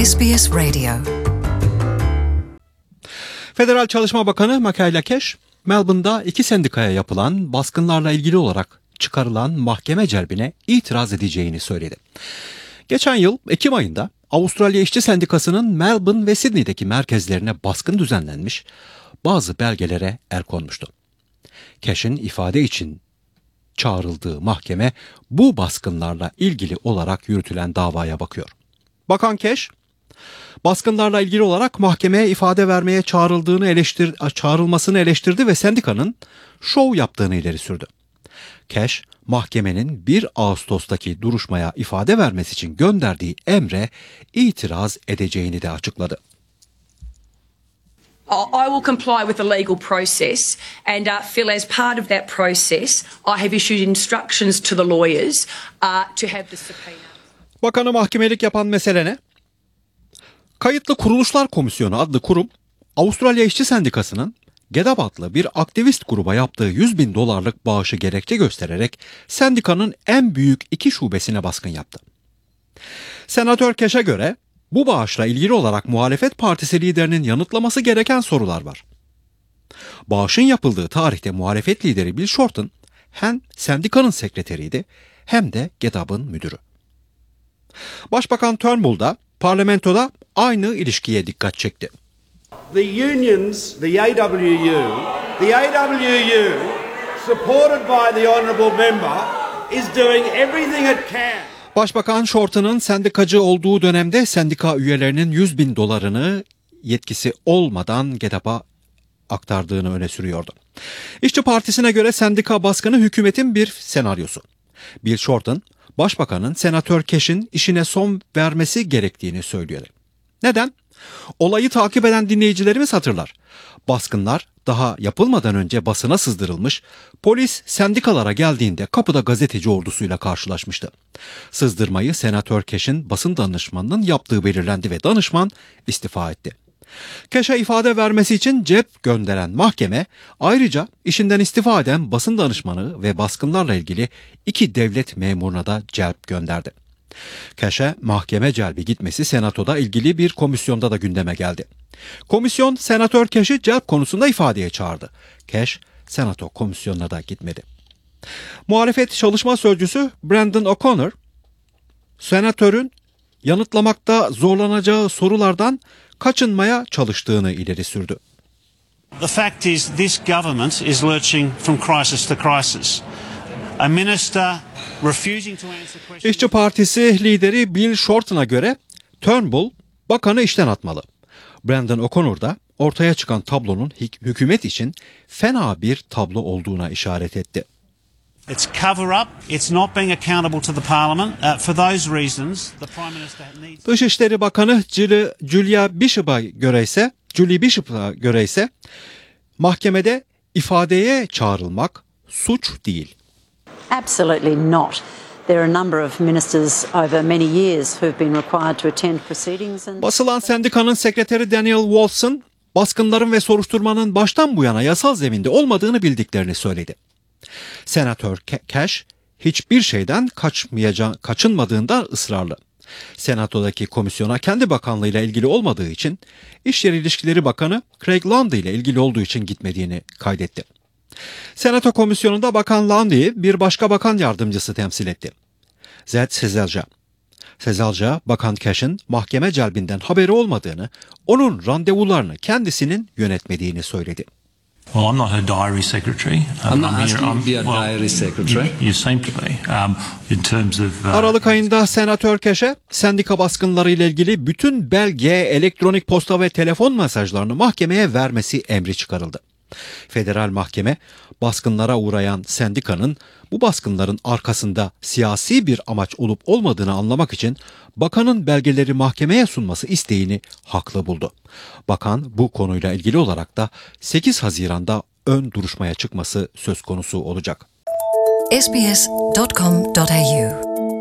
SBS Radio. Federal Çalışma Bakanı Michaela Cash, Melbourne'da iki sendikaya yapılan baskınlarla ilgili olarak çıkarılan mahkeme celbine itiraz edeceğini söyledi. Geçen yıl Ekim ayında Avustralya İşçi Sendikası'nın Melbourne ve Sydney'deki merkezlerine baskın düzenlenmiş, bazı belgelere el konmuştu. Cash'in ifade için çağrıldığı mahkeme bu baskınlarla ilgili olarak yürütülen davaya bakıyor. Bakan Cash, baskınlarla ilgili olarak mahkemeye ifade vermeye çağrılmasını eleştirdi ve sendikanın şov yaptığını ileri sürdü. Cash, mahkemenin 1 Ağustos'taki duruşmaya ifade vermesi için gönderdiği emre itiraz edeceğini de açıkladı. I will comply with the legal process and feel as part of that process I have issued instructions to the lawyers to have the subpoena. Bakanı mahkemelik yapan mesele ne? Kayıtlı Kuruluşlar Komisyonu adlı kurum, Avustralya İşçi Sendikası'nın GEDAB adlı bir aktivist gruba yaptığı $100.000 bağışı gerekçe göstererek sendikanın en büyük 2 şubesine baskın yaptı. Senatör Cash'e göre bu bağışla ilgili olarak muhalefet partisi liderinin yanıtlaması gereken sorular var. Bağışın yapıldığı tarihte muhalefet lideri Bill Shorten hem sendikanın sekreteriydi hem de GEDAB'ın müdürü. Başbakan Turnbull da parlamentoda aynı ilişkiye dikkat çekti. The unions, the AWU, supported by the honourable member, is doing everything it can. Başbakan Shorten'ın sendikacı olduğu dönemde sendika üyelerinin $100.000'ını yetkisi olmadan GEDAB'a aktardığını öne sürüyordu. İşçi Partisi'ne göre sendika baskını hükümetin bir senaryosu. Bill Shorten, Başbakanın Senatör Cash'in işine son vermesi gerektiğini söylüyor. Neden? Olayı takip eden dinleyicilerimiz hatırlar. Baskınlar daha yapılmadan önce basına sızdırılmış, polis sendikalara geldiğinde kapıda gazeteci ordusuyla karşılaşmıştı. Sızdırmayı Senatör Cash'in basın danışmanının yaptığı belirlendi ve danışman istifa etti. Cash'e ifade vermesi için cep gönderen mahkeme ayrıca işinden istifa eden basın danışmanı ve baskınlarla ilgili 2 devlet memuruna da celp gönderdi. Cash'e mahkeme celbi gitmesi Senato'da ilgili bir komisyonda da gündeme geldi. Komisyon Senatör Cash'i celp konusunda ifadeye çağırdı. Cash, Senato komisyonuna da gitmedi. Muhalefet çalışma sözcüsü Brendan O'Connor, senatörün yanıtlamakta zorlanacağı sorulardan kaçınmaya çalıştığını ileri sürdü. The fact is this government is lurching from crisis to crisis. A minister refusing to answer questions. İşçi Partisi lideri Bill Shorten'a göre Turnbull bakanı işten atmalı. Brendan O'Connor da ortaya çıkan tablonun hükümet için fena bir tablo olduğuna işaret etti. It's cover up. It's not being accountable to the parliament. For those reasons, the Prime Minister needs. Dışişleri Bakanı Julie Bishop'a göre ise mahkemede ifadeye çağrılmak suç değil. Absolutely not. There are a number of ministers over many years who have been required to attend proceedings. Basılan sendikanın sekreteri Daniel Wolfson, baskınların ve soruşturmanın baştan bu yana yasal zeminde olmadığını bildiklerini söyledi. Senatör Cash hiçbir şeyden kaçınmadığından ısrarlı. Senato'daki komisyona kendi bakanlığıyla ilgili olmadığı için, İş Yeri İlişkileri Bakanı Craig Lundy ile ilgili olduğu için gitmediğini kaydetti. Senato komisyonunda Bakan Lundy'yi bir başka bakan yardımcısı temsil etti. Zed Sezelja, Bakan Cash'in mahkeme celbinden haberi olmadığını, onun randevularını kendisinin yönetmediğini söyledi. Well, I'm not her diary secretary. I'm not asking you to be a diary secretary. You seem to be. In terms of... Aralık ayında Senatör Cash'e sendika baskınları ile ilgili bütün belge, elektronik posta ve telefon mesajlarını mahkemeye vermesi emri çıkarıldı. Federal mahkeme, baskınlara uğrayan sendikanın bu baskınların arkasında siyasi bir amaç olup olmadığını anlamak için bakanın belgeleri mahkemeye sunması isteğini haklı buldu. Bakan bu konuyla ilgili olarak da 8 Haziran'da ön duruşmaya çıkması söz konusu olacak. sbs.com.au